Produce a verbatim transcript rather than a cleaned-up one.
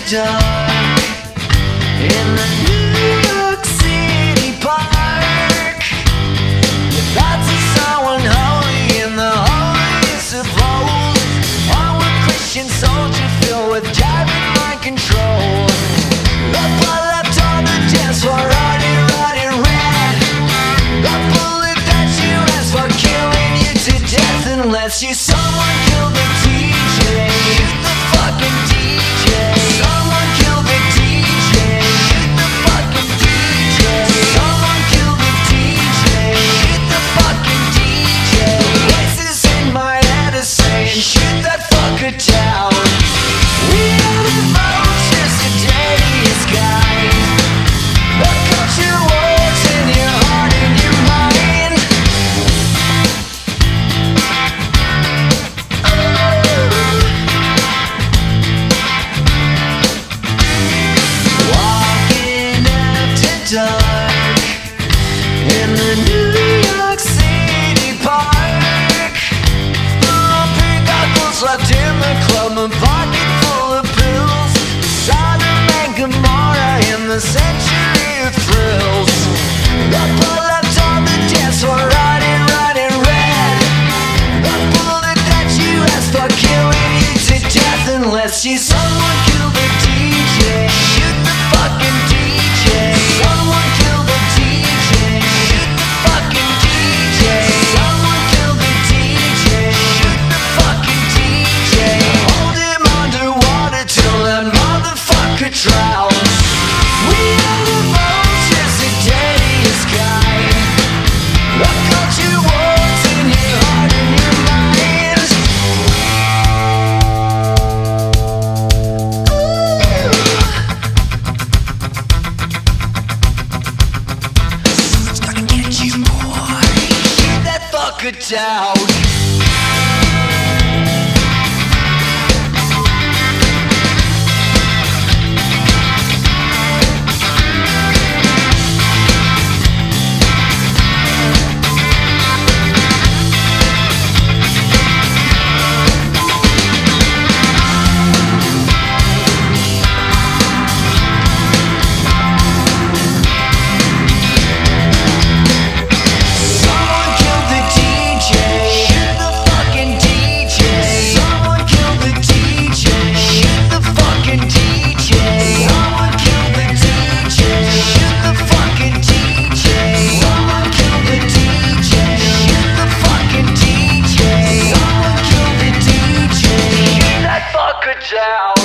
dark in the New York City park. Your thoughts are so unholy in the holiest of holes. I'm a Christian soldier filled with driving mind control. The blood left on the dance floor, running, running red. The bullet that you asked for, killing you to death unless you someone killed the D J. Shoot the fucking D J. Someone kill the D J. Shoot the fucking D J. Someone kill the D J. Shoot the fucking D J. Voices in my head are saying, shoot that fucker down. We are the vultures, the deadliest kind. The culture wars in your heart and your mind. Walking after dark in the New York City park. Oh, pink apples left in the club, a pocket full of pills. Sodom and Gomorrah in the century of thrills. The blood left on the dance floor, running, running red. The bullet that you asked for, killing you to death unless you someone kill the D J. Shoot the fucking D J. Someone kill the D J. Shoot the fucking D J. Someone kill the D J. Shoot the fucking D J. Hold him underwater till that motherfucker drowns. We are the vultures, the deadliest kind. The culture wars in your heart and your mind. Someone's gonna get you, boy. Shoot that fucker down. Someone kill the D J. Shoot the fucking D J. Someone kill the D J. Shoot the fucking D J. Someone kill the D J. Shoot the fucking D J. Someone kill the D J. Shoot the fucking D J. Someone kill the D J. Shoot that fucker down.